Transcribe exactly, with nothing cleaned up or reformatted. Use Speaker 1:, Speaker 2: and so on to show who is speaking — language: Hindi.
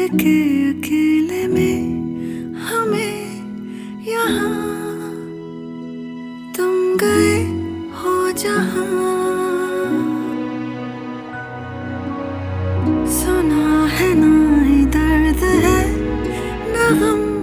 Speaker 1: के अकेले में हमें यहाँ तुम गए हो जहाँ। सुना है ना ही दर्द है, ना गम